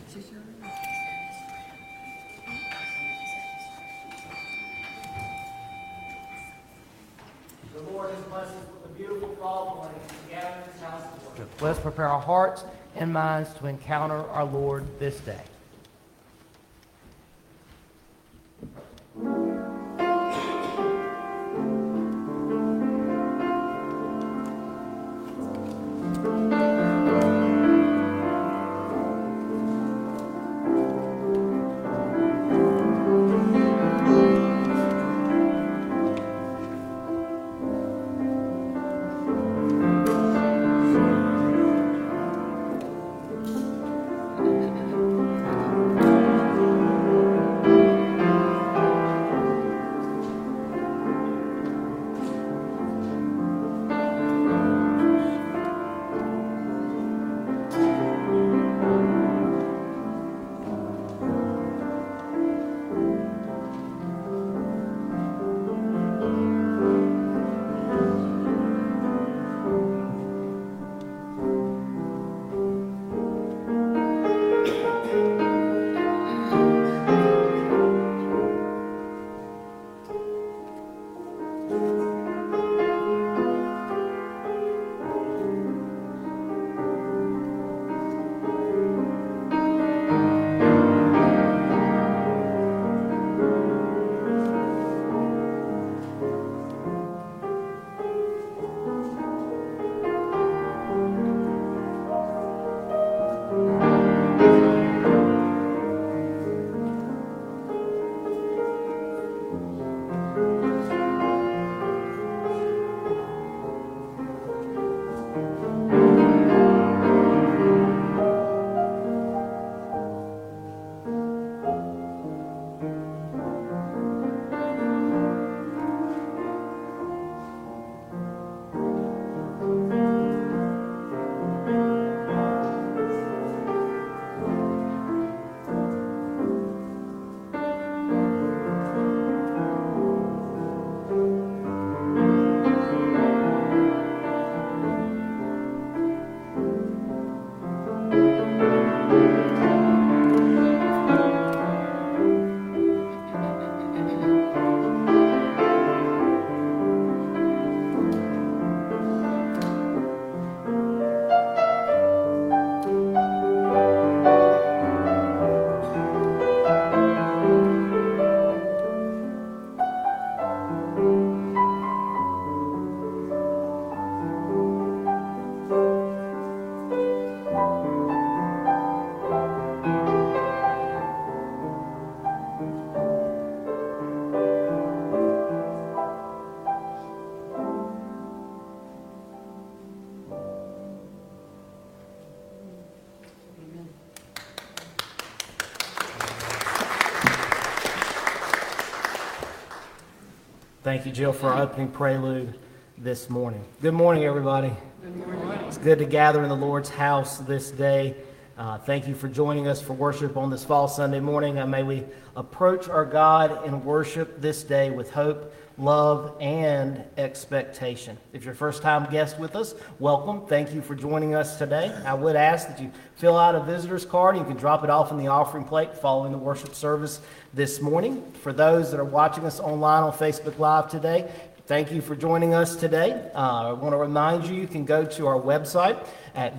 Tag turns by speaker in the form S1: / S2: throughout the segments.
S1: The Lord has blessed us with a beautiful fall morning to gather in His house of worship. Let's prepare our hearts and minds to encounter our Lord this day. Thank you, Jill, for our opening prelude this morning. Good morning, everybody.
S2: Good morning.
S1: It's good to gather in the Lord's house this day. Thank you for joining us for worship on this fall Sunday morning. May we approach our God in worship this day with hope, love, and expectation. If you're a first-time guest with us, welcome. Thank you for joining us today. I would ask that you fill out a visitor's card. You can drop it off in the offering plate following the worship service this morning. For those that are watching us online on Facebook Live today, thank you for joining us today. I want to remind you, you can go to our website at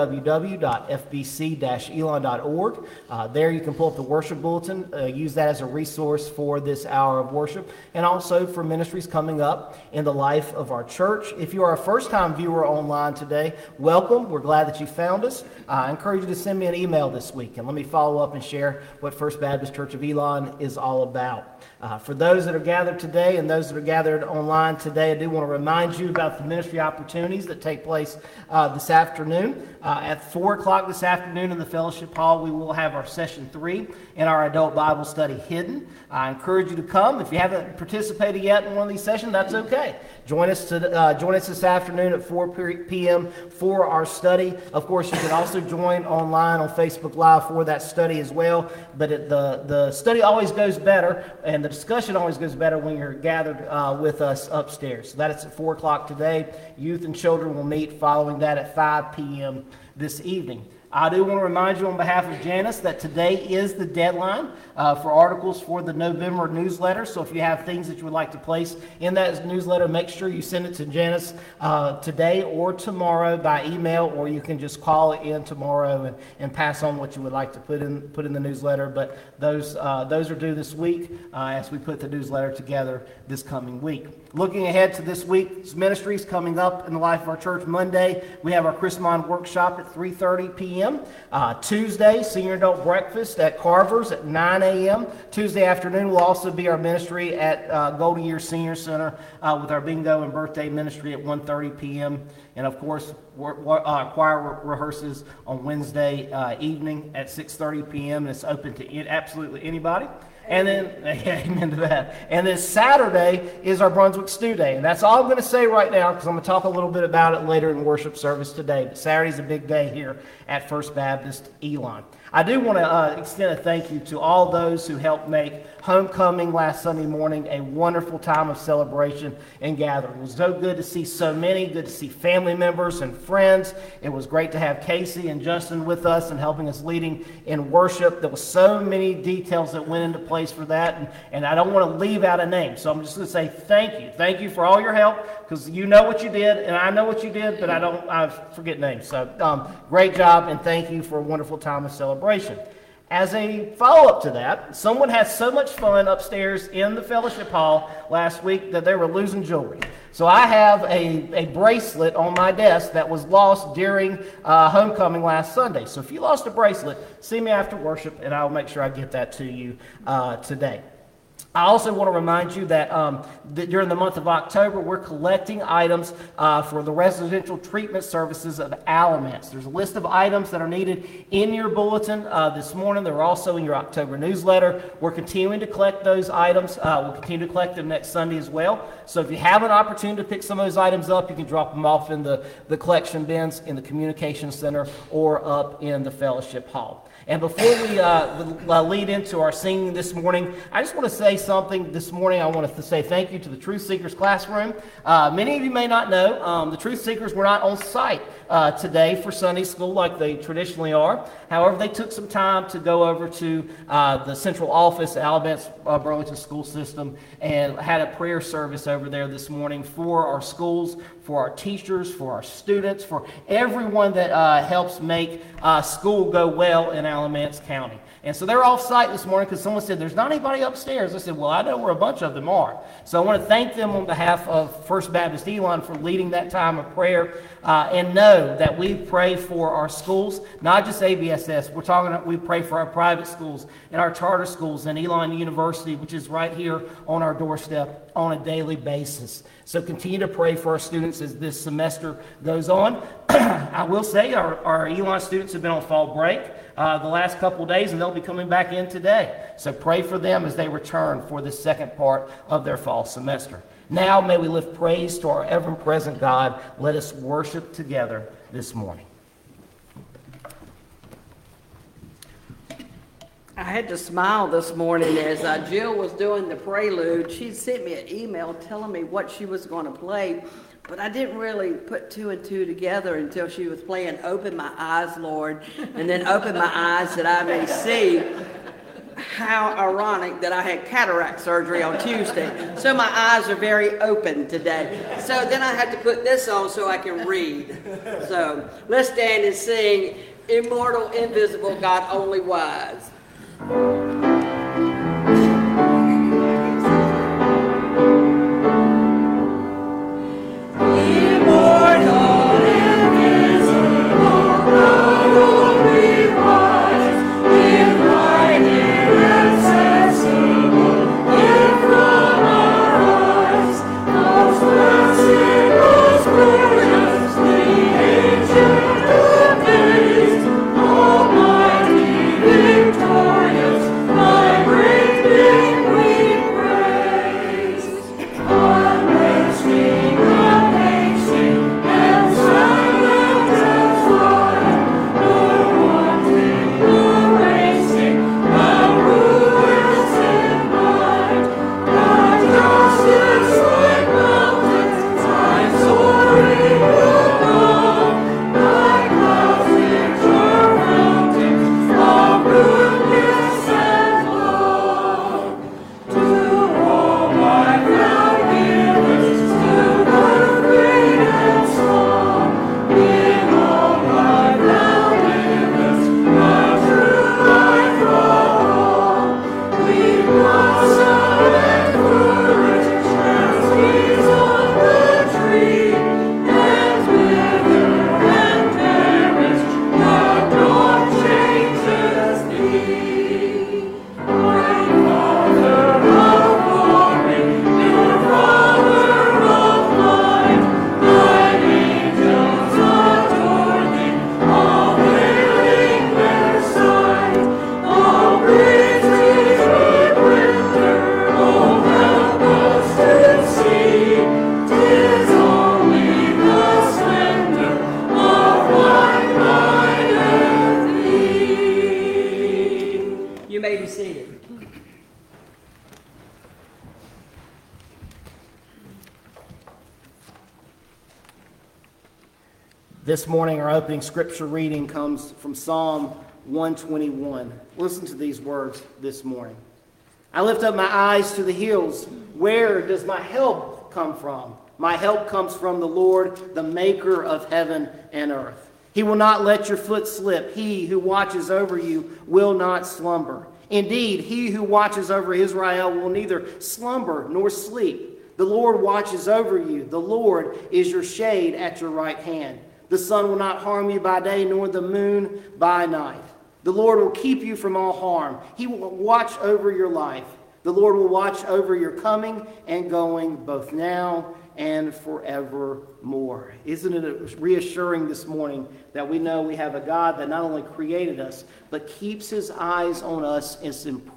S1: www.fbc-elon.org. There you can pull up the worship bulletin, use that as a resource for this hour of worship, and also for ministries coming up in the life of our church. If you are a first-time viewer online today, welcome. We're glad that you found us. I encourage you to send me an email this week, and let me follow up and share what First Baptist Church of Elon is all about. For those that are gathered today and those that are gathered online today, I do want to remind you about the ministry opportunities that take place this afternoon. At 4 o'clock this afternoon in the fellowship hall, we will have our session 3 in our adult Bible study, Hidden. I encourage you to come. If you haven't participated yet in one of these sessions, that's okay. Join us this afternoon at 4 p.m. for our study. Of course, you can also join online on Facebook Live for that study as well. But the study always goes better, and the discussion always goes better when you're gathered with us upstairs. So that is at 4 o'clock today. Youth and children will meet following that at 5 p.m. this evening. I do want to remind you on behalf of Janice that today is the deadline for articles for the November newsletter. So if you have things that you would like to place in that newsletter, make sure you send it to Janice today or tomorrow by email, or you can just call it in tomorrow and pass on what you would like to put in the newsletter. But those are due this week as we put the newsletter together this coming week. Looking ahead to this week's ministries coming up in the life of our church, Monday, we have our Chrismon workshop at 3:30 p.m. Tuesday, senior adult breakfast at Carver's at 9 a.m. Tuesday afternoon will also be our ministry at Golden Year Senior Center with our bingo and birthday ministry at 1:30 p.m. And of course, choir rehearses on Wednesday evening at 6:30 p.m. and it's open to absolutely anybody. And then, amen to that. And then Saturday is our Brunswick Stew Day. And that's all I'm going to say right now because I'm going to talk a little bit about it later in worship service today. But Saturday's a big day here at First Baptist Elon. I do want to extend a thank you to all those who helped make homecoming last Sunday morning a wonderful time of celebration and gathering. It was so good to see so many, good to see family members and friends. It was great to have Casey and Justin with us and helping us leading in worship. There were so many details that went into place for that, and I don't want to leave out a name. So I'm just going to say thank you. Thank you for all your help because you know what you did, and I know what you did, but I forget names. So great job, and thank you for a wonderful time of celebration. As a follow-up to that, someone had so much fun upstairs in the fellowship hall last week that they were losing jewelry. So I have a bracelet on my desk that was lost during homecoming last Sunday. So if you lost a bracelet, see me after worship, and I'll make sure I get that to you today. I also want to remind you that during the month of October, we're collecting items for the residential treatment services of Alamance. There's a list of items that are needed in your bulletin this morning. They're also in your October newsletter. We're continuing to collect those items. We'll continue to collect them next Sunday as well. So if you have an opportunity to pick some of those items up, you can drop them off in the collection bins in the communication center or up in the fellowship hall. And before we lead into our singing this morning, I just want to say something this morning. I want to say thank you to the Truth Seekers classroom. Many of you may not know, the Truth Seekers were not on site today for Sunday school like they traditionally are. However, they took some time to go over to the central office, Alamance Burlington School System, and had a prayer service over there this morning for our schools, for our teachers, for our students, for everyone that helps make school go well in Alamance County. And so they're off site this morning because someone said, there's not anybody upstairs. I said, well, I know where a bunch of them are. So I want to thank them on behalf of First Baptist Elon for leading that time of prayer. And know that we pray for our schools, not just ABSS. We pray for our private schools and our charter schools and Elon University, which is right here on our doorstep on a daily basis. So continue to pray for our students as this semester goes on. I will say our Elon students have been on fall break the last couple of days, and they'll be coming back in today. So pray for them as they return for the second part of their fall semester. Now may we lift praise to our ever-present God. Let us worship together this morning.
S2: I had to smile this morning as Jill was doing the prelude. She sent me an email telling me what she was going to play, but I didn't really put two and two together until she was playing Open My Eyes, Lord, and then Open My Eyes that I may see. How ironic that I had cataract surgery on Tuesday, so my eyes are very open today. So then I had to put this on so I can read. So let's stand and sing Immortal, Invisible, God Only Wise.
S3: Victorious,
S2: may be seated.
S1: This morning, our opening scripture reading comes from Psalm 121. Listen to these words this morning. I lift up my eyes to the hills. Where does my help come from? My help comes from the Lord, the maker of heaven and earth. He will not let your foot slip. He who watches over you will not slumber. Indeed, he who watches over Israel will neither slumber nor sleep. The Lord watches over you. The Lord is your shade at your right hand. The sun will not harm you by day, nor the moon by night. The Lord will keep you from all harm. He will watch over your life. The Lord will watch over your coming and going, both now and forevermore. Isn't it reassuring this morning that we know we have a God that not only created us, but keeps his eyes on us and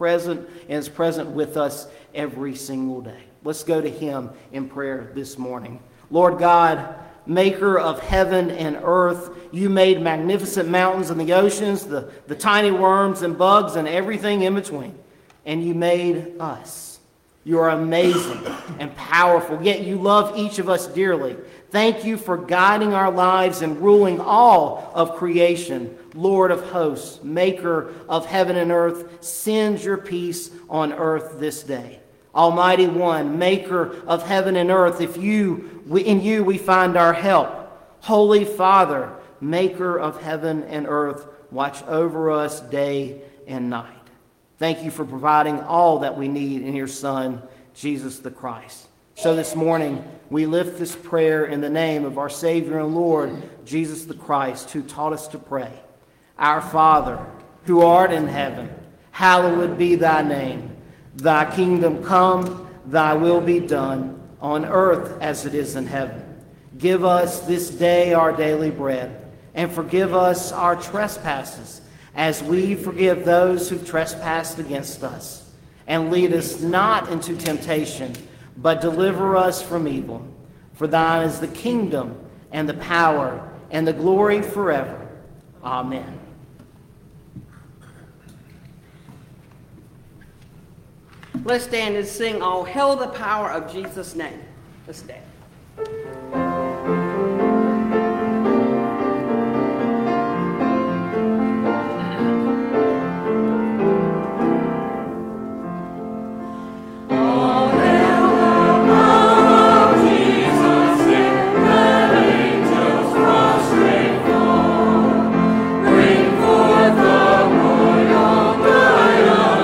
S1: is present with us every single day? Let's go to him in prayer this morning. Lord God, maker of heaven and earth, you made magnificent mountains and the oceans, the tiny worms and bugs and everything in between. And you made us. You are amazing and powerful, yet you love each of us dearly. Thank you for guiding our lives and ruling all of creation. Lord of hosts, maker of heaven and earth, send your peace on earth this day. Almighty One, maker of heaven and earth, in you we find our help. Holy Father, maker of heaven and earth, watch over us day and night. Thank you for providing all that we need in your Son, Jesus the Christ. So this morning, we lift this prayer in the name of our Savior and Lord, Jesus the Christ, who taught us to pray. Our Father, who art in heaven, hallowed be thy name. Thy kingdom come, thy will be done, on earth as it is in heaven. Give us this day our daily bread, and forgive us our trespasses, as we forgive those who've trespassed against us. And lead us not into temptation, but deliver us from evil. For thine is the kingdom, and the power, and the glory forever. Amen.
S2: Let's stand and sing, "Oh, hail the power of Jesus' name." Let's stand.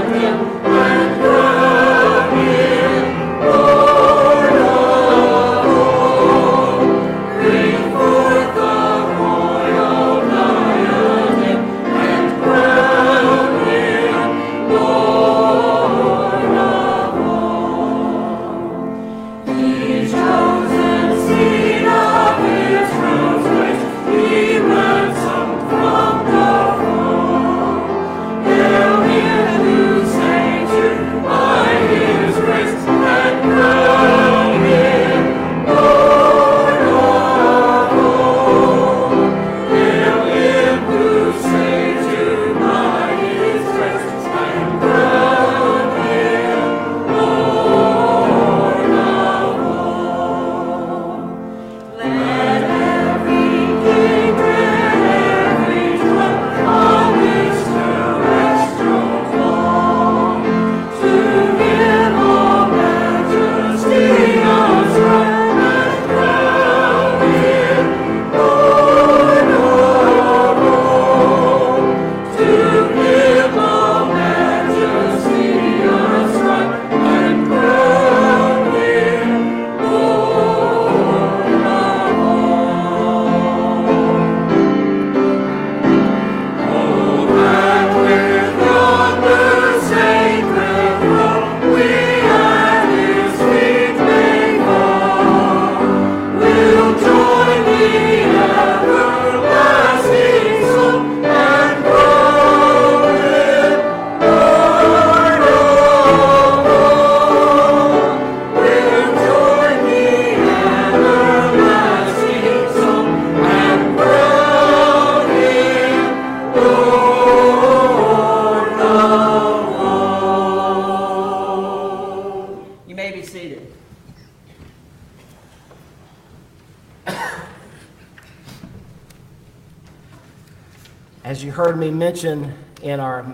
S3: Oh,
S1: As you heard me mention in our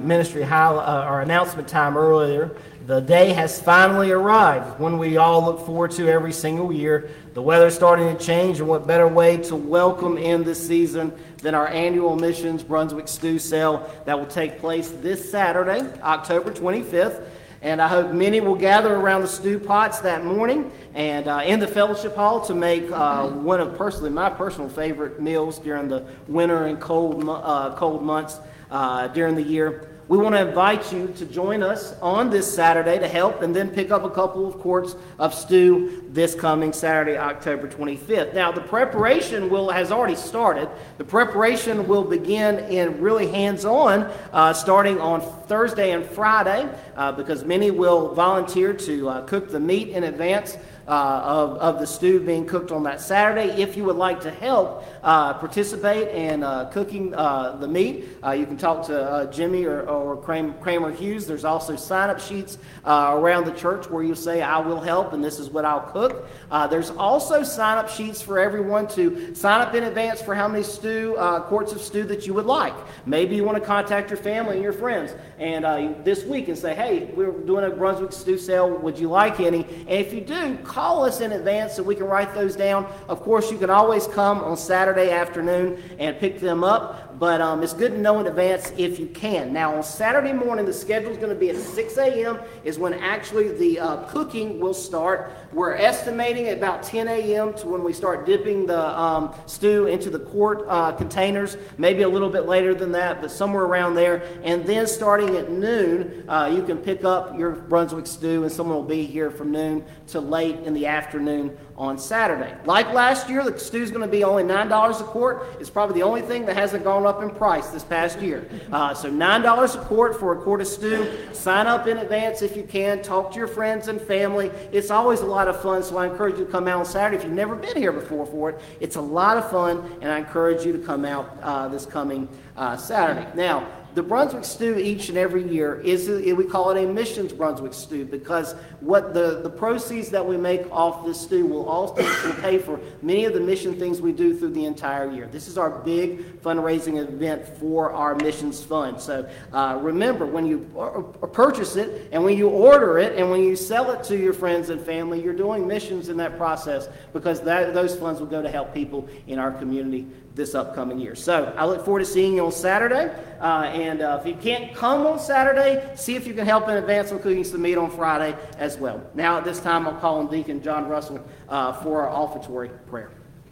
S1: our announcement time earlier, the day has finally arrived, one we all look forward to every single year. The weather's starting to change, and what better way to welcome in this season than our annual Missions Brunswick Stew Sale that will take place this Saturday, October 25th. And I hope many will gather around the stew pots that morning and in the fellowship hall to make one of my personal favorite meals during the winter and cold months during the year. We want to invite you to join us on this Saturday to help and then pick up a couple of quarts of stew this coming Saturday, October 25th. Now, the preparation has already started. The preparation will begin in really hands-on starting on Thursday and Friday because many will volunteer to cook the meat in advance of the stew being cooked on that Saturday. If you would like to help participate in cooking the meat, you can talk to Jimmy or Kramer Hughes. There's also sign-up sheets around the church where you say, I will help, and this is what I'll cook. There's also sign-up sheets for everyone to sign up in advance for how many quarts of stew that you would like. Maybe you want to contact your family and your friends and this week and say, hey, we're doing a Brunswick stew sale. Would you like any? And if you do, call us in advance so we can write those down. Of course, you can always come on Saturday afternoon and pick them up, but it's good to know in advance if you can. Now, on Saturday morning, the schedule is going to be at 6 a.m. is when actually the cooking will start. We're estimating at about 10 a.m. to when we start dipping the stew into the quart containers, maybe a little bit later than that, but somewhere around there. And then starting at noon, you can pick up your Brunswick stew, and someone will be here from noon to late in the afternoon on Saturday. Like last year, the stew is going to be only $9 a quart. It's probably the only thing that hasn't gone up in price this past year. So $9 a quart for a quart of stew. Sign up in advance if you can. Talk to your friends and family. It's always a lot of fun, so I encourage you to come out on Saturday. If you've never been here before for it, it's a lot of fun, and I encourage you to come out this coming Saturday. Now, the Brunswick stew each and every year we call it a Missions Brunswick stew because what the proceeds that we make off this stew will also pay for many of the mission things we do through the entire year. This is our big fundraising event for our missions fund. So remember, when you purchase it and when you order it and when you sell it to your friends and family, you're doing missions in that process because those funds will go to help people in our community this upcoming year. So I look forward to seeing you on Saturday. And if you can't come on Saturday, see if you can help in advance on cooking some meat on Friday as well. Now at this time, I'll call on Deacon John Russell for our offertory prayer.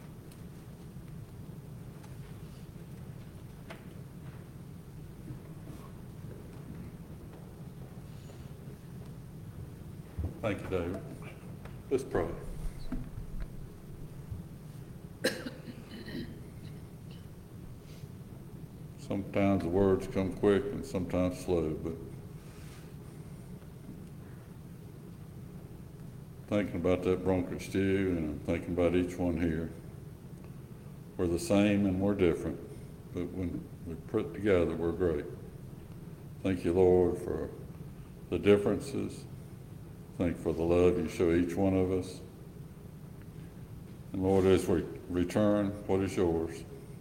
S3: Thank you, David. Let's pray. Sometimes the words come quick and sometimes slow, but thinking about that bronco stew and I'm thinking about each one here. We're the same and we're different, but when we put together, we're great. Thank you, Lord, for the differences. Thank you for the love you show each one of us. And Lord, as we return, what is yours?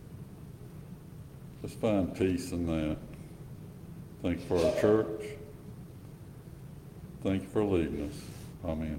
S3: Let's find peace in that. Thank you for our church. Thank you for leading us. Amen.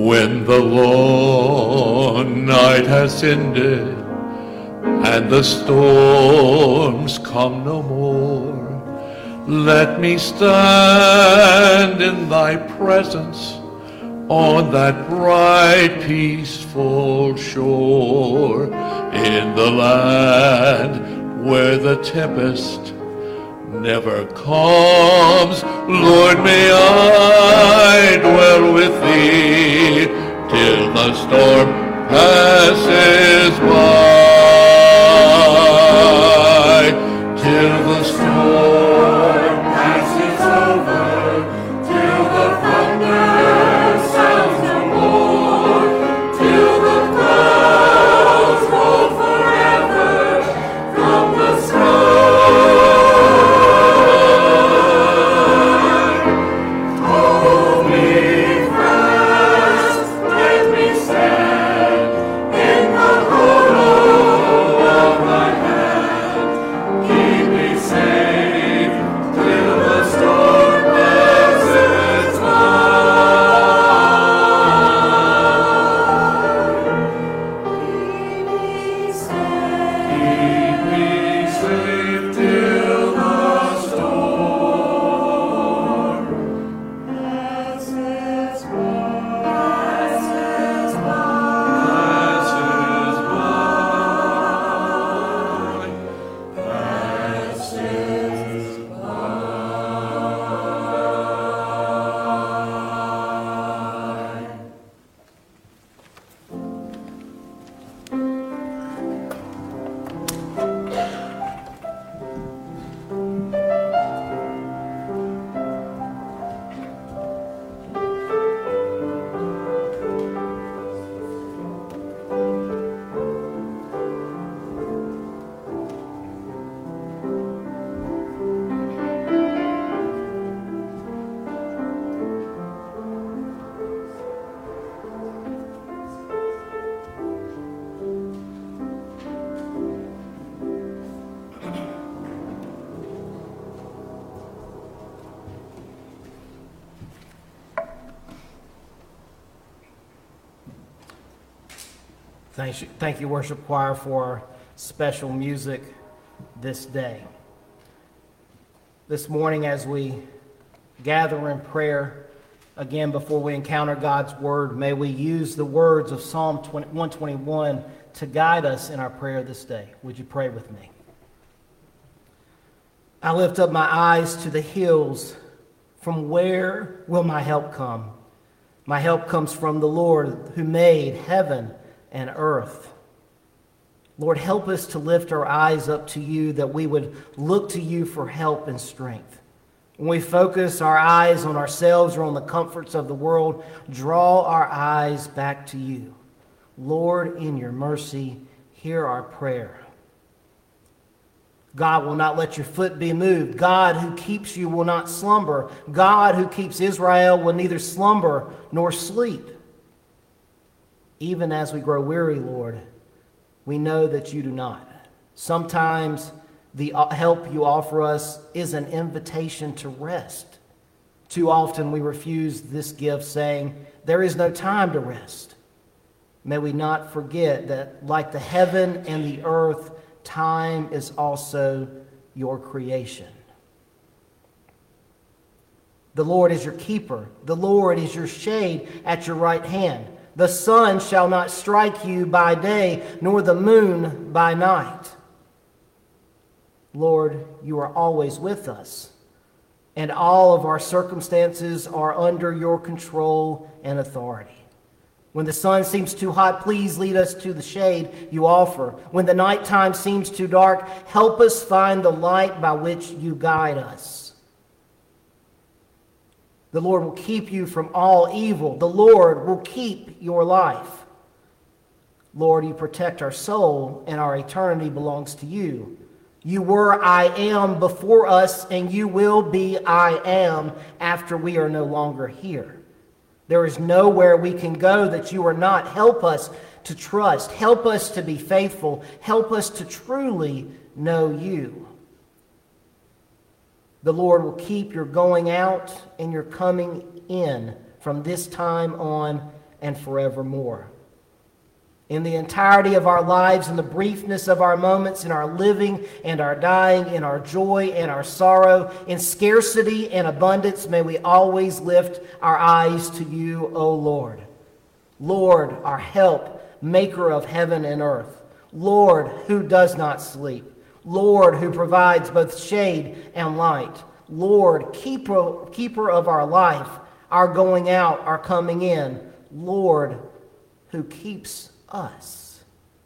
S4: When the long night has ended and the storms come no more, let me stand in thy presence on that bright, peaceful shore, in the land where the tempest never comes. Lord, may I dwell with thee till the storm passes by, till the storm passes over, till the thunder sounds no more, till the clouds roll forever from the sky. Hold me fast, let me stand in the hollow of thy hand. Keep me safe till the storm passes by. Keep me safe. Keep me safe till the storm passes by. Passes by. Passes by.
S1: Thank you, worship choir, for special music this day. This morning, as we gather in prayer, again, before we encounter God's word, may we use the words of Psalm 121 to guide us in our prayer this day. Would you pray with me? I lift up my eyes to the hills. From where will my help come? My help comes from the Lord who made heaven and earth. Lord, help us to lift our eyes up to you, that we would look to you for help and strength. When we focus our eyes on ourselves or on the comforts of the world, draw our eyes back to you. Lord, in your mercy, hear our prayer. God will not let your foot be moved. God who keeps you will not slumber. God who keeps Israel will neither slumber nor sleep. Even as we grow weary, Lord, we know that you do not. Sometimes the help you offer us is an invitation to rest. Too often we refuse this gift, saying, there is no time to rest. May we not forget that, like the heaven and the earth, time is also your creation. The Lord is your keeper. The Lord is your shade at your right hand. The sun shall not strike you by day, nor the moon by night. Lord, you are always with us, and all of our circumstances are under your control and authority. When the sun seems too hot, please lead us to the shade you offer. When the nighttime seems too dark, help us find the light by which you guide us. The Lord will keep you from all evil. The Lord will keep your life. Lord, you protect our soul, and our eternity belongs to you. You were I am before us, and you will be I am after we are no longer here. There is nowhere we can go that you are not. Help us to trust. Help us to be faithful. Help us to truly know you. The Lord will keep your going out and your coming in from this time on and forevermore. In the entirety of our lives, in the briefness of our moments, in our living and our dying, in our joy and our sorrow, in scarcity and abundance, may we always lift our eyes to you, O Lord. Lord, our help, maker of heaven and earth. Lord, who does not sleep. Lord, who provides both shade and light. Lord, keeper of our life, our going out, our coming in. Lord, who keeps us.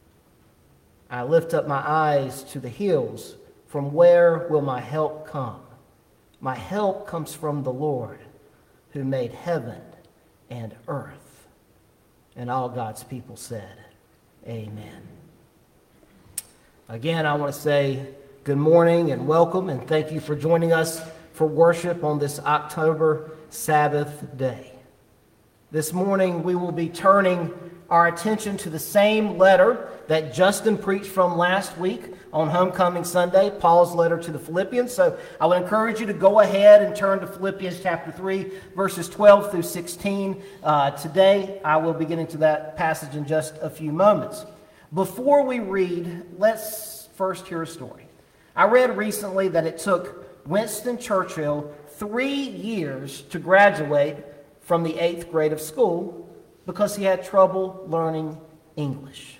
S1: I lift up my eyes to the hills. From where will my help come? My help comes from the Lord, who made heaven and earth. And all God's people said, amen. Again, I want to say good morning and welcome, and thank you for joining us for worship on this October Sabbath day. This morning, we will be turning our attention to the same letter that Justin preached from last week on Homecoming Sunday, Paul's letter to the Philippians. So I would encourage you to go ahead and turn to Philippians chapter 3, verses 12 through 16. Today, I will be getting to that passage in just a few moments. Before we read, let's first hear a story. I read recently that it took Winston Churchill 3 years to graduate from the 8th grade of school because he had trouble learning English.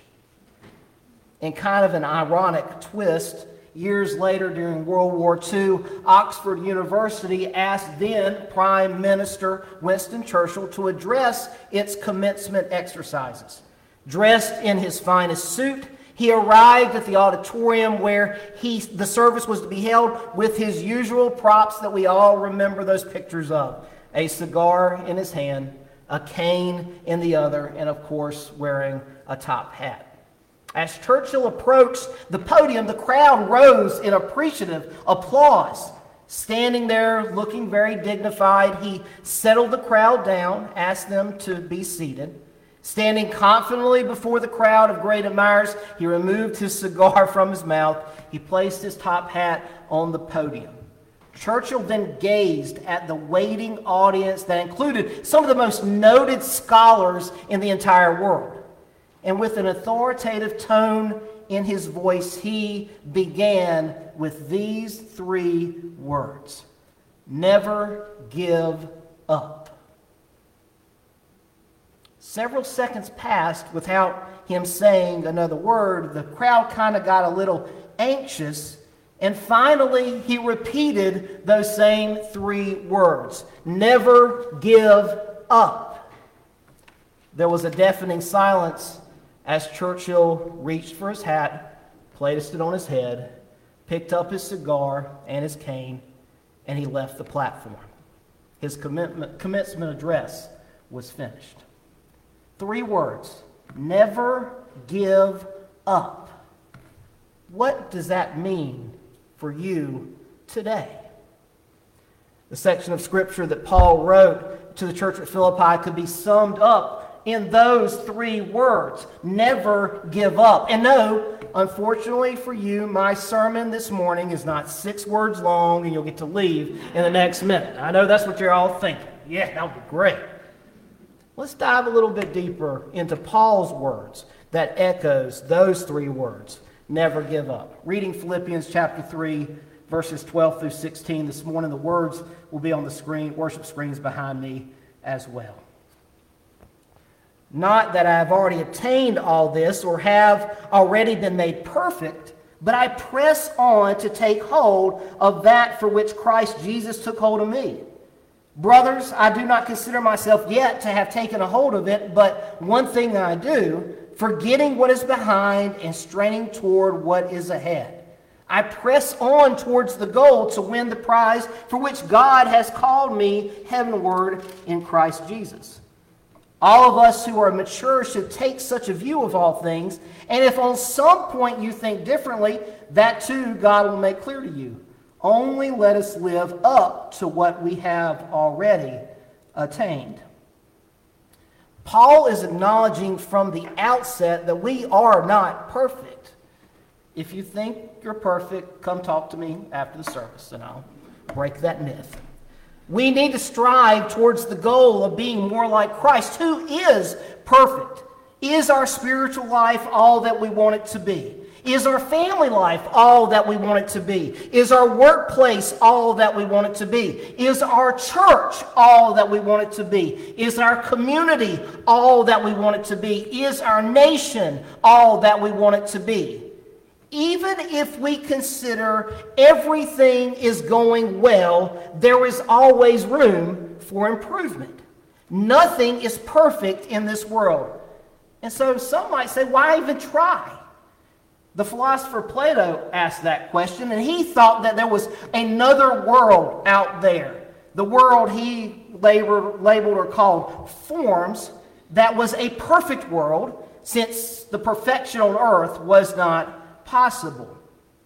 S1: In kind of an ironic twist, years later during World War II, Oxford University asked then Prime Minister Winston Churchill to address its commencement exercises. Dressed in his finest suit, he arrived at the auditorium where the service was to be held with his usual props that we all remember those pictures of. A cigar in his hand, a cane in the other, and of course wearing a top hat. As Churchill approached the podium, the crowd rose in appreciative applause. Standing there looking very dignified, he settled the crowd down, asked them to be seated. Standing confidently before the crowd of great admirers, he removed his cigar from his mouth. He placed his top hat on the podium. Churchill then gazed at the waiting audience that included some of the most noted scholars in the entire world. And with an authoritative tone in his voice, he began with these 3 words: never give up. Several seconds passed without him saying another word. The crowd kind of got a little anxious. And finally, he repeated those same 3 words: never give up. There was a deafening silence as Churchill reached for his hat, placed it on his head, picked up his cigar and his cane, and he left the platform. His commencement address was finished. 3 words: never give up. What does that mean for you today? The section of Scripture that Paul wrote to the church at Philippi could be summed up in those 3 words: never give up. And no, unfortunately for you, my sermon this morning is not 6 words long and you'll get to leave in the next minute. I know that's what you're all thinking. Yeah, that would be great. Let's dive a little bit deeper into Paul's words that echoes those 3 words: never give up. Reading Philippians chapter 3, verses 12 through 16 this morning. The words will be on the screen, worship screens behind me as well. Not that I have already attained all this or have already been made perfect, but I press on to take hold of that for which Christ Jesus took hold of me. Brothers, I do not consider myself yet to have taken a hold of it, but one thing I do, forgetting what is behind and straining toward what is ahead. I press on towards the goal to win the prize for which God has called me heavenward in Christ Jesus. All of us who are mature should take such a view of all things, and if on some point you think differently, that too God will make clear to you. Only let us live up to what we have already attained. Paul is acknowledging from the outset that we are not perfect. If you think you're perfect, come talk to me after the service and I'll break that myth. We need to strive towards the goal of being more like Christ, who is perfect. Is our spiritual life all that we want it to be? Is our family life all that we want it to be? Is our workplace all that we want it to be? Is our church all that we want it to be? Is our community all that we want it to be? Is our nation all that we want it to be? Even if we consider everything is going well, there is always room for improvement. Nothing is perfect in this world. And so some might say, why even try? The philosopher Plato asked that question, and he thought that there was another world out there. The world he labeled or called forms, that was a perfect world, since the perfection on earth was not possible.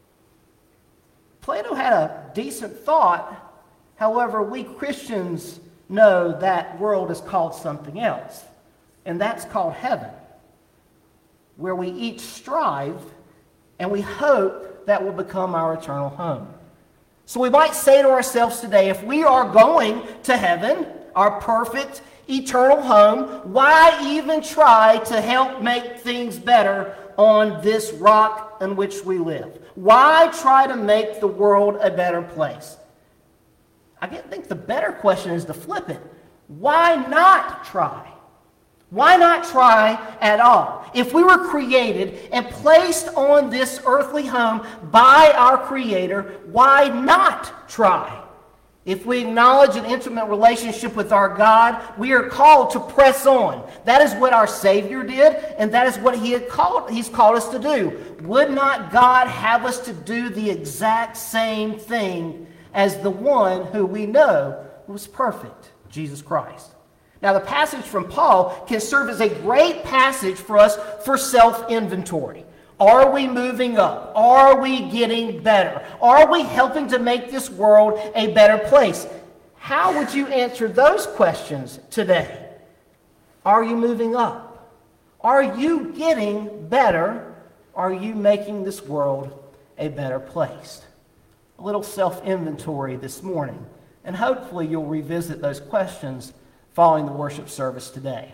S1: Plato had a decent thought. However, we Christians know that world is called something else, and that's called heaven, where we each strive and we hope that will become our eternal home. So we might say to ourselves today, if we are going to heaven, our perfect eternal home, why even try to help make things better on this rock on which we live? Why try to make the world a better place? I think the better question is to flip it. Why not try? Why not try at all? If we were created and placed on this earthly home by our Creator, why not try? If we acknowledge an intimate relationship with our God, we are called to press on. That is what our Savior did, and that is what He's called us to do. Would not God have us to do the exact same thing as the one who we know was perfect, Jesus Christ? Now, the passage from Paul can serve as a great passage for us for self-inventory. Are we moving up? Are we getting better? Are we helping to make this world a better place? How would you answer those questions today? Are you moving up? Are you getting better? Are you making this world a better place? A little self-inventory this morning, and hopefully you'll revisit those questions following the worship service today.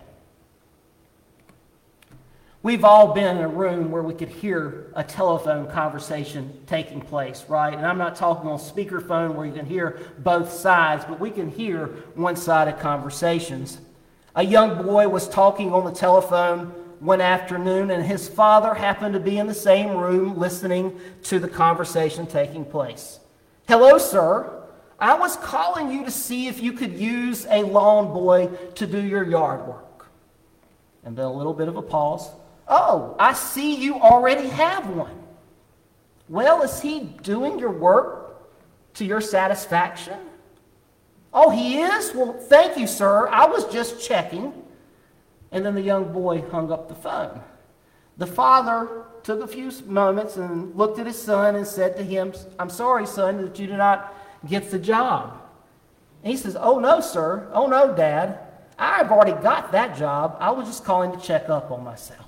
S1: We've all been in a room where we could hear a telephone conversation taking place, right? And I'm not talking on speakerphone where you can hear both sides, but we can hear one-sided conversations. A young boy was talking on the telephone one afternoon, and his father happened to be in the same room listening to the conversation taking place. "Hello, sir. I was calling you to see if you could use a lawn boy to do your yard work." And then a little bit of a pause. "Oh, I see you already have one. Well, is he doing your work to your satisfaction?" "Oh, he is? Well, thank you, sir. I was just checking." And then the young boy hung up the phone. The father took a few moments and looked at his son and said to him, "I'm sorry, son, that you did not get the job." And he says, "Oh, no, sir. Oh, no, Dad. I've already got that job. I was just calling to check up on myself."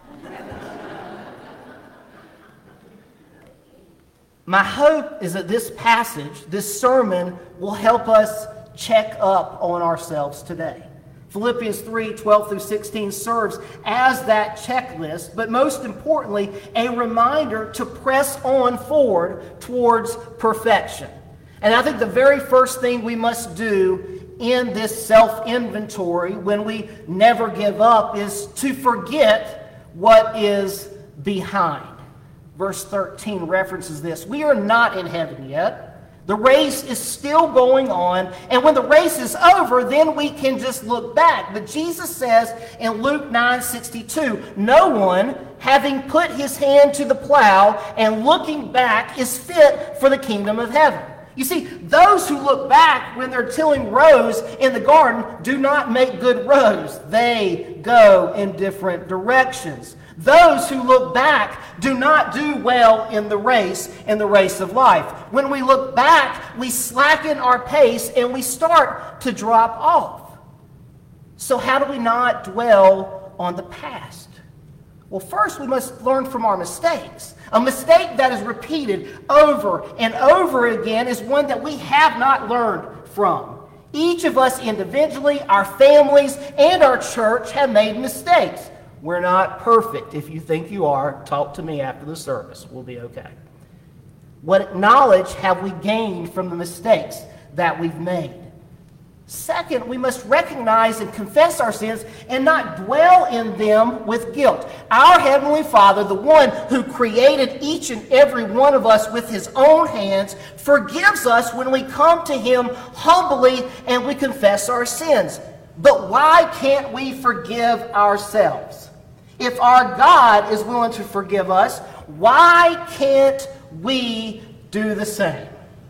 S1: My hope is that this passage, this sermon, will help us check up on ourselves today. Philippians 3:12-16 serves as that checklist, but most importantly, a reminder to press on forward towards perfection. And I think the very first thing we must do in this self-inventory when we never give up is to forget what is behind. Verse 13 references this. We are not in heaven yet. The race is still going on, and when the race is over, then we can just look back. But Jesus says in Luke 9:62, "No one, having put his hand to the plow and looking back, is fit for the kingdom of heaven." You see, those who look back when they're tilling rows in the garden do not make good rows. They go in different directions. Those who look back do not do well in the race of life. When we look back, we slacken our pace and we start to drop off. So how do we not dwell on the past? Well, first we must learn from our mistakes. A mistake that is repeated over and over again is one that we have not learned from. Each of us individually, our families, and our church have made mistakes. We're not perfect. If you think you are, talk to me after the service. We'll be okay. What knowledge have we gained from the mistakes that we've made? Second, we must recognize and confess our sins and not dwell in them with guilt. Our Heavenly Father, the one who created each and every one of us with his own hands, forgives us when we come to him humbly and we confess our sins. But why can't we forgive ourselves? If our God is willing to forgive us, why can't we do the same?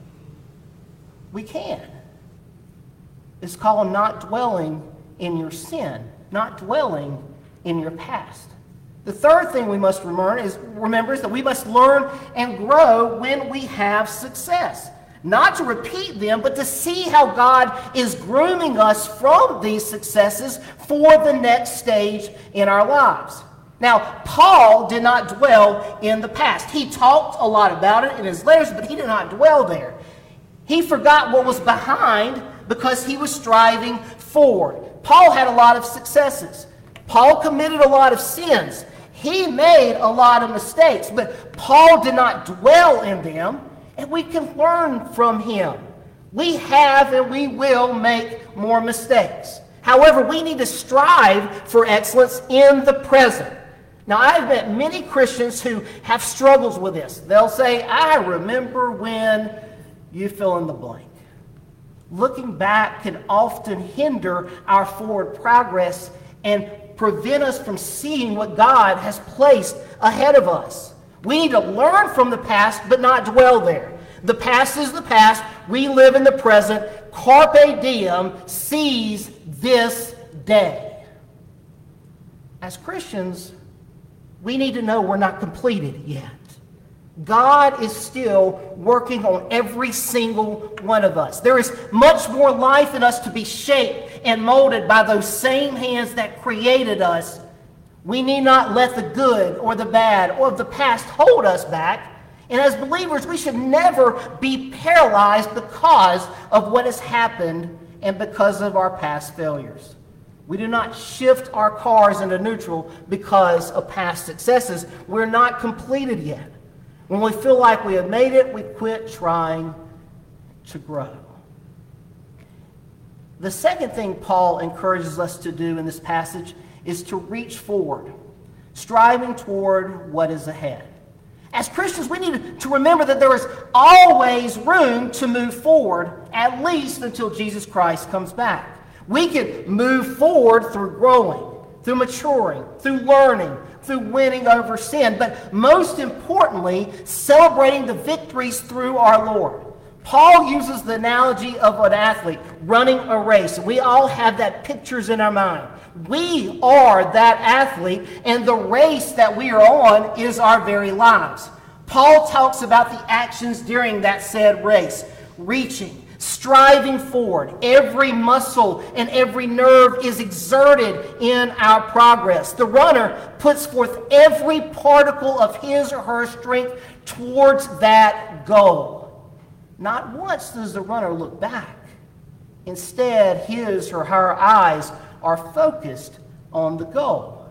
S1: We can. It's called not dwelling in your sin, not dwelling in your past. The third thing we must remember is that we must learn and grow when we have success. Not to repeat them, but to see how God is grooming us from these successes for the next stage in our lives. Now, Paul did not dwell in the past. He talked a lot about it in his letters, but he did not dwell there. He forgot what was behind because he was striving forward. Paul had a lot of successes. Paul committed a lot of sins. He made a lot of mistakes, but Paul did not dwell in them, and we can learn from him. We have and we will make more mistakes. However, we need to strive for excellence in the present. Now, I've met many Christians who have struggles with this. They'll say, I remember when you fill in the blank. Looking back can often hinder our forward progress and prevent us from seeing what God has placed ahead of us. We need to learn from the past, but not dwell there. The past is the past. We live in the present. Carpe diem, seize this day. As Christians, we need to know we're not completed yet. God is still working on every single one of us. There is much more life in us to be shaped and molded by those same hands that created us. We need not let the good or the bad or the past hold us back. And as believers, we should never be paralyzed because of what has happened and because of our past failures. We do not shift our cars into neutral because of past successes. We're not completed yet. When we feel like we have made it, we quit trying to grow. The second thing Paul encourages us to do in this passage is to reach forward, striving toward what is ahead. As Christians, we need to remember that there is always room to move forward, at least until Jesus Christ comes back. We can move forward through growing, through maturing, through learning, through winning over sin, but most importantly, celebrating the victories through our Lord. Paul uses the analogy of an athlete running a race. We all have that pictures in our mind. We are that athlete, and the race that we are on is our very lives. Paul talks about the actions during that said race: reaching, striving forward. Every muscle and every nerve is exerted in our progress. The runner puts forth every particle of his or her strength towards that goal. Not once does the runner look back. Instead, his or her eyes are focused on the goal.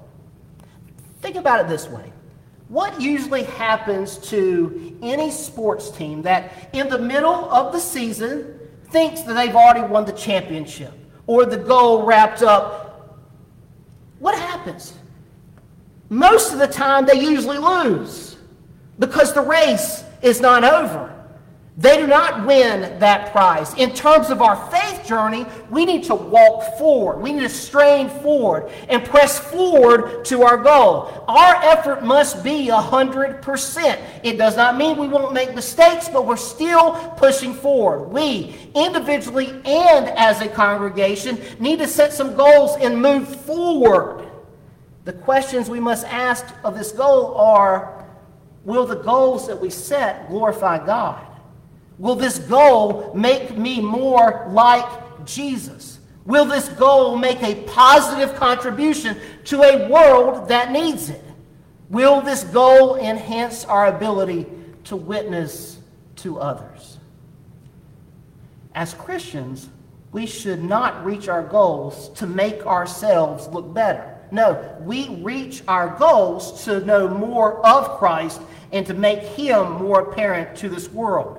S1: Think about it this way. What usually happens to any sports team that in the middle of the season thinks that they've already won the championship or the goal wrapped up? What happens? Most of the time they usually lose because the race is not over. They do not win that prize. In terms of our faith journey, we need to walk forward. We need to strain forward and press forward to our goal. Our effort must be 100%. It does not mean we won't make mistakes, but we're still pushing forward. We, individually and as a congregation, need to set some goals and move forward. The questions we must ask of this goal are, will the goals that we set glorify God? Will this goal make me more like Jesus? Will this goal make a positive contribution to a world that needs it? Will this goal enhance our ability to witness to others? As Christians, We should not reach our goals to make ourselves look better. No, we reach our goals to know more of Christ and to make him more apparent to this world.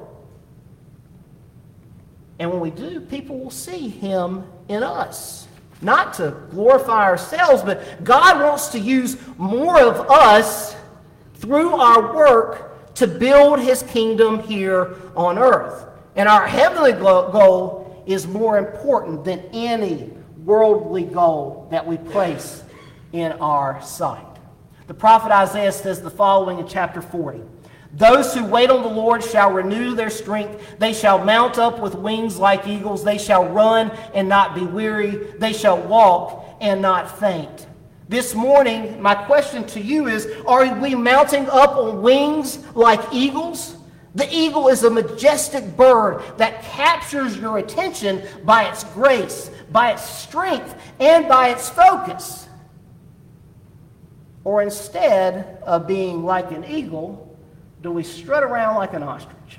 S1: And when we do, people will see him in us. Not to glorify ourselves, but God wants to use more of us through our work to build his kingdom here on earth. And our heavenly goal is more important than any worldly goal that we place in our sight. The prophet Isaiah says the following in chapter 40. Those who wait on the Lord shall renew their strength. They shall mount up with wings like eagles. They shall run and not be weary. They shall walk and not faint. This morning, my question to you is, are we mounting up on wings like eagles? The eagle is a majestic bird that captures your attention by its grace, by its strength, and by its focus. Or instead of being like an eagle, do we strut around like an ostrich?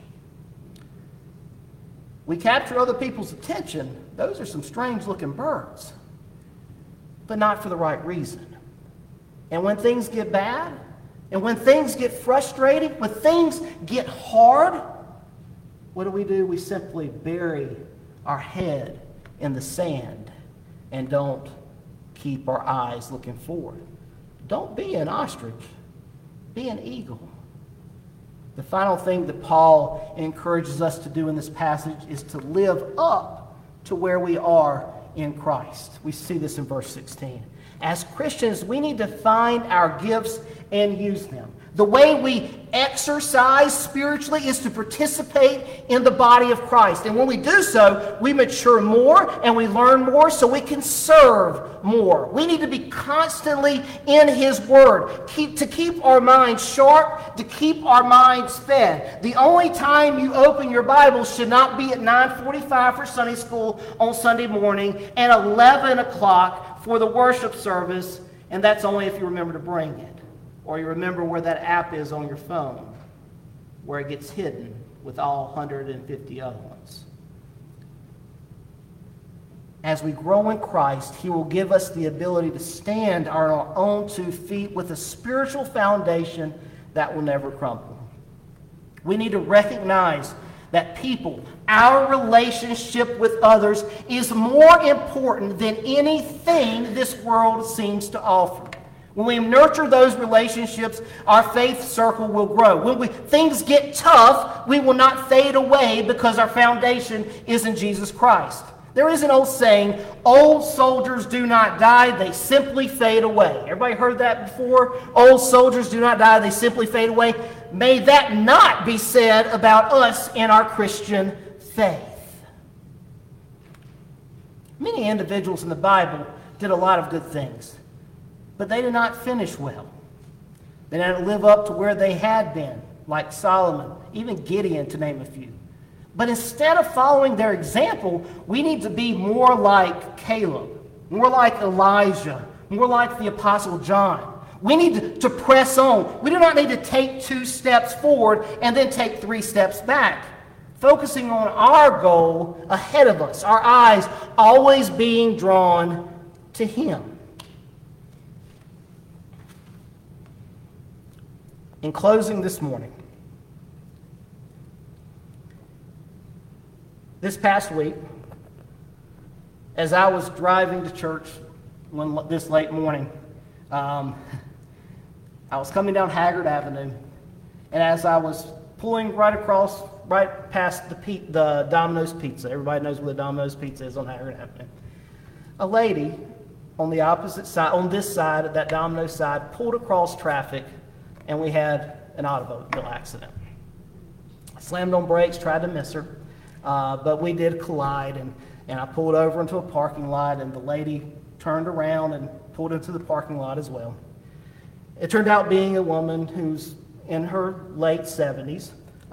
S1: We capture other people's attention. Those are some strange-looking birds, but not for the right reason. And when things get bad, and when things get frustrating, when things get hard, what do? We simply bury our head in the sand and don't keep our eyes looking forward. Don't be an ostrich. Be an eagle. The final thing that Paul encourages us to do in this passage is to live up to where we are in Christ. We see this in verse 16. As Christians, we need to find our gifts and use them. The way we exercise spiritually is to participate in the body of Christ. And when we do so, we mature more and we learn more so we can serve more. We need to be constantly in his word, to keep our minds sharp, to keep our minds fed. The only time you open your Bible should not be at 9:45 for Sunday school on Sunday morning and 11 o'clock for the worship service, and that's only if you remember to bring it. Or you remember where that app is on your phone, where it gets hidden with all 150 other ones. As we grow in Christ, he will give us the ability to stand on our own 2 feet with a spiritual foundation that will never crumble. We need to recognize that people, our relationship with others, is more important than anything this world seems to offer. When we nurture those relationships, our faith circle will grow. When things get tough, we will not fade away because our foundation is in Jesus Christ. There is an old saying, old soldiers do not die, they simply fade away. Everybody heard that before? Old soldiers do not die, they simply fade away. May that not be said about us in our Christian faith. Many individuals in the Bible did a lot of good things, but they did not finish well. They didn't live up to where they had been, like Solomon, even Gideon, to name a few. But instead of following their example, we need to be more like Caleb, more like Elijah, more like the Apostle John. We need to press on. We do not need to take 2 steps forward and then take 3 steps back. Focusing on our goal ahead of us, our eyes always being drawn to him. In closing this morning, this past week, as I was driving to church this late morning, I was coming down Haggard Avenue, and as I was pulling right past the Domino's Pizza, everybody knows where the Domino's Pizza is on Haggard Avenue, a lady on the opposite side, on this side of that Domino's side, pulled across traffic, and we had an automobile accident. I slammed on brakes, tried to miss her, but we did collide, and I pulled over into a parking lot, and the lady turned around and pulled into the parking lot as well. It turned out being a woman who's in her late 70s,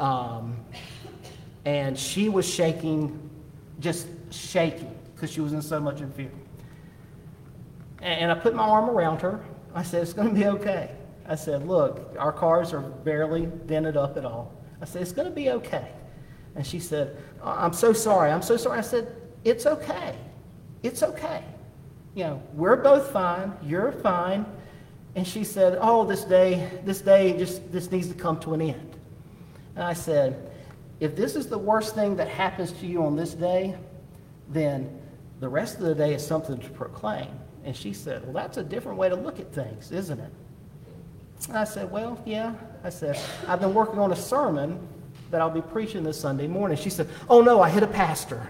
S1: and she was shaking, just shaking, because she was in so much fear. And I put my arm around her. I said, it's going to be okay. I said, look, our cars are barely dented up at all. I said, it's going to be okay. And she said, I'm so sorry. I'm so sorry. I said, it's okay. It's okay. You know, we're both fine. You're fine. And she said, oh, this day, this needs to come to an end. And I said, if this is the worst thing that happens to you on this day, then the rest of the day is something to proclaim. And she said, well, that's a different way to look at things, isn't it? And I said, well, yeah. I said, I've been working on a sermon that I'll be preaching this Sunday morning. She said, oh, no, I hit a pastor.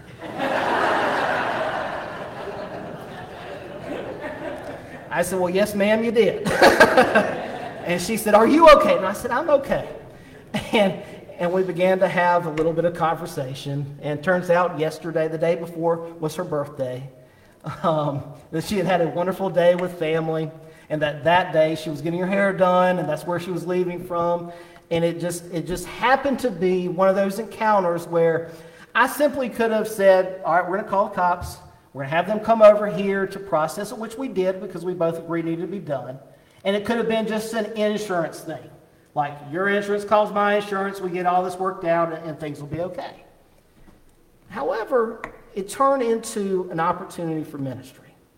S1: I said, well, yes, ma'am, you did. And she said, are you okay? And I said, I'm okay. And we began to have a little bit of conversation. And turns out yesterday, the day before, was her birthday. That she had had a wonderful day with family. And that day she was getting her hair done, and that's where she was leaving from. And it just happened to be one of those encounters where I simply could have said, all right, we're going to call the cops. We're going to have them come over here to process it, which we did because we both agreed it needed to be done. And it could have been just an insurance thing. Like, your insurance calls my insurance, we get all this worked out, and things will be okay. However, it turned into an opportunity for ministry.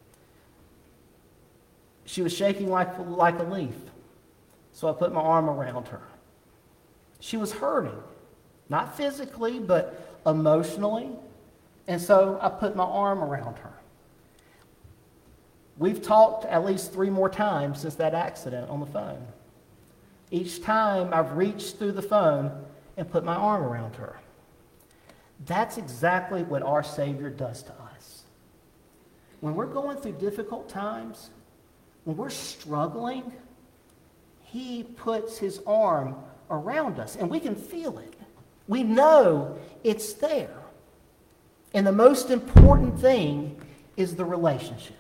S1: She was shaking like a leaf, so I put my arm around her. She was hurting, not physically, but emotionally, and so I put my arm around her. We've talked at least 3 more times since that accident on the phone. Each time I've reached through the phone and put my arm around her. That's exactly what our Savior does to us. When we're going through difficult times, when we're struggling, he puts his arm around us, and we can feel it. We know it's there. And the most important thing is the relationship.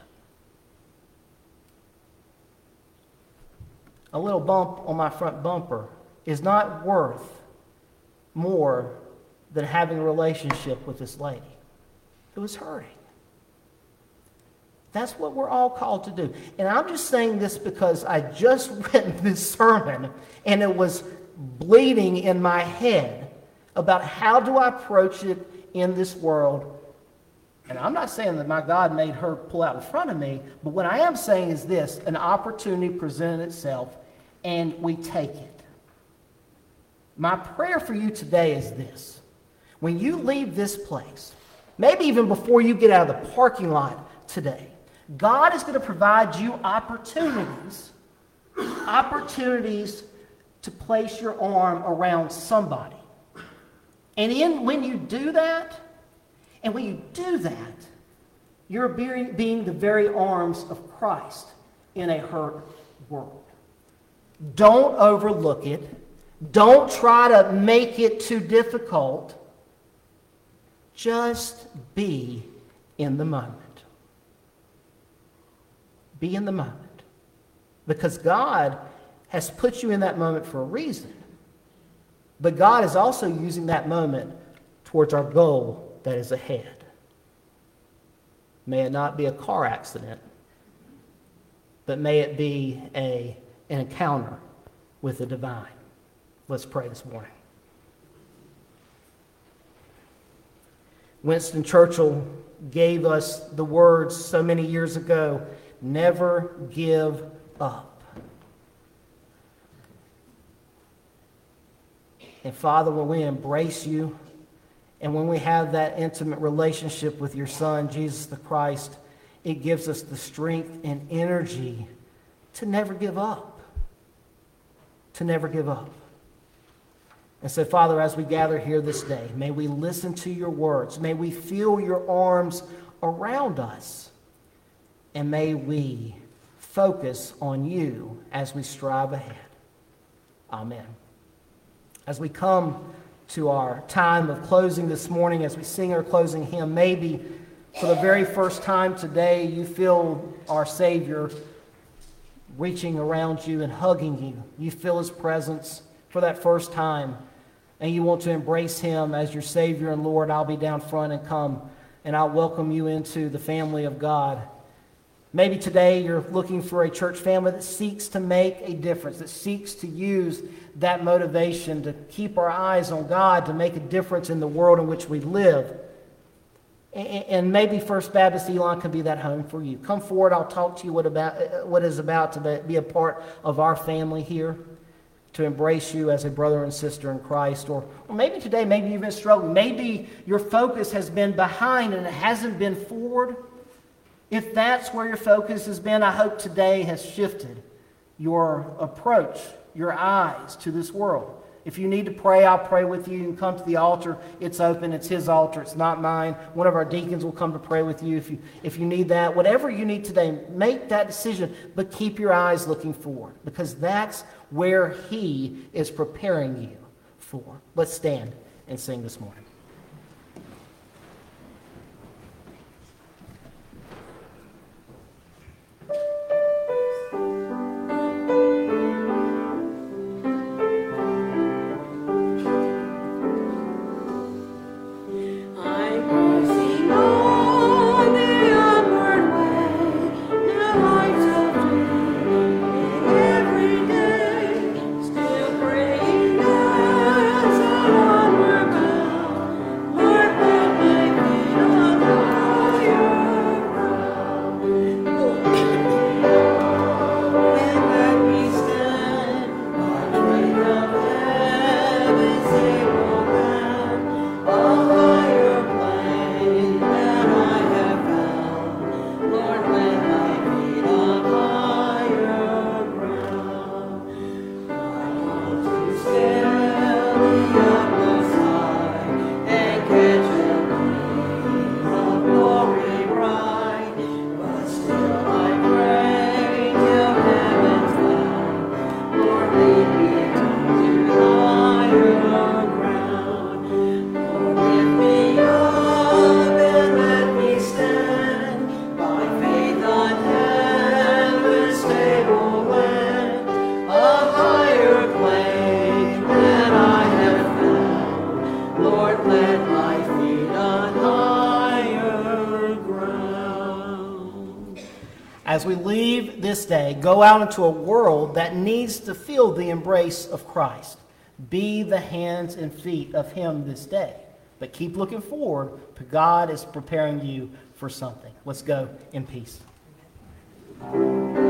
S1: A little bump on my front bumper is not worth more than having a relationship with this lady who was hurting. That's what we're all called to do. And I'm just saying this because I just read this sermon and it was bleeding in my head about how do I approach it in this world. And I'm not saying that my God made her pull out in front of me, but what I am saying is this: an opportunity presented itself and we take it. My prayer for you today is this: when you leave this place, maybe even before you get out of the parking lot today, God is going to provide you opportunities to place your arm around somebody. And when you do that, you're being the very arms of Christ in a hurt world. Don't overlook it. Don't try to make it too difficult. Just be in the moment. Be in the moment. Because God has put you in that moment for a reason. But God is also using that moment towards our goal that is ahead. May it not be a car accident, but may it be an encounter with the divine. Let's pray this morning. Winston Churchill gave us the words so many years ago, never give up. And Father, when we embrace you and when we have that intimate relationship with your Son, Jesus the Christ, it gives us the strength and energy to never give up. To never give up. And so, Father, as we gather here this day, may we listen to your words. May we feel your arms around us. And may we focus on you as we strive ahead. Amen. As we come to our time of closing this morning, as we sing our closing hymn, maybe for the very first time today, you feel our Savior reaching around you and hugging you. You feel his presence for that first time, and you want to embrace him as your Savior and Lord. I'll be down front and come, and I'll welcome you into the family of God. Maybe today you're looking for a church family that seeks to make a difference, that seeks to use that motivation to keep our eyes on God, to make a difference in the world in which we live. And maybe First Baptist Elon can be that home for you. Come forward. I'll talk to you what is about to be a part of our family here, to embrace you as a brother and sister in Christ. Or maybe today, maybe you've been struggling. Maybe your focus has been behind and it hasn't been forward. If that's where your focus has been, I hope today has shifted your approach, your eyes to this world. If you need to pray, I'll pray with you. You can come to the altar. It's open. It's his altar. It's not mine. One of our deacons will come to pray with you if you need that. Whatever you need today, make that decision, but keep your eyes looking forward, because that's where he is preparing you for. Let's stand and sing this morning. As we leave this day, go out into a world that needs to feel the embrace of Christ. Be the hands and feet of him this day. But keep looking forward, because God is preparing you for something. Let's go in peace.